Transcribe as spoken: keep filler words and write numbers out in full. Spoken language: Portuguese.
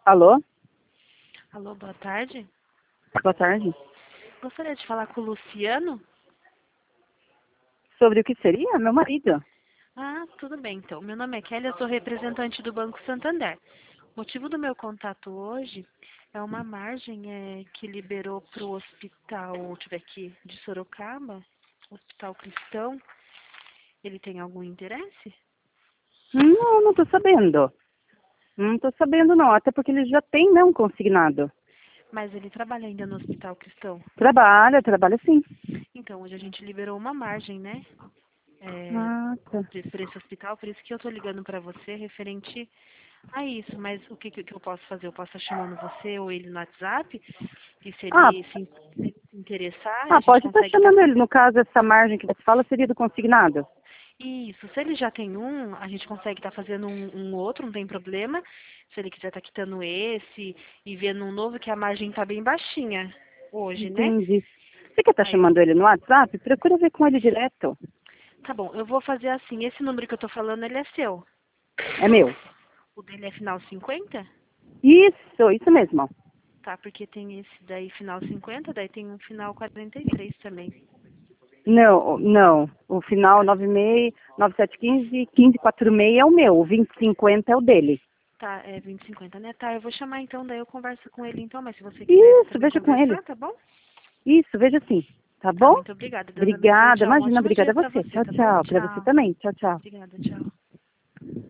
Alô? Alô, boa tarde. Boa tarde. Gostaria de falar com o Luciano? Sobre o que seria? Meu marido. Ah, tudo bem, então. Meu nome é Kelly, eu sou representante do Banco Santander. O motivo do meu contato hoje é uma margem é, que liberou para o hospital, deixa eu ver aqui, de Sorocaba, Hospital Cristão. Ele tem algum interesse? Não, não tô sabendo. Não tô sabendo não, até porque ele já tem, né, um consignado. Mas ele trabalha ainda no Hospital Cristão. Trabalha, trabalha sim. Então, hoje a gente liberou uma margem, né? É, Ah, tá. para esse hospital, por isso que eu estou ligando para você referente a isso. Mas o que, que eu posso fazer? Eu posso estar chamando você ou ele no WhatsApp, e se Ah, ele se, se interessar, a ah, gente pode estar consegue estar... chamando ele. No caso, essa margem que você fala seria do consignado. Isso, se ele já tem um, a gente consegue estar fazendo um, um outro, não tem problema. Se ele quiser estar quitando esse e vendo um novo, que a margem está bem baixinha hoje, né? Entendi. Você quer estar Aí, chamando ele no WhatsApp? Procura ver com ele direto. tá bom, eu vou fazer assim, esse número que eu estou falando, ele é seu. É meu. O dele é final cinquenta? Isso, isso mesmo. Tá, porque tem esse daí final cinquenta, daí tem um final quarenta e três também. Não, não. O final nove seis, nove sete um cinco, um cinco quatro seis é o meu. O vinte e cinquenta é o dele. Tá, é vinte e cinquenta, né? Tá, eu vou chamar então, daí eu converso com ele então, mas se você quiser Isso, também veja com ele. conversar, tá bom? Isso, veja sim. Tá Tá, bom? muito obrigada. Deus abençoe. Obrigada, Tchau. Um imagina, ótimo obrigada dia a pra você. você, Tchau, tá bom? tchau. Para você Tchau. também. Tchau, tchau. Obrigada, tchau.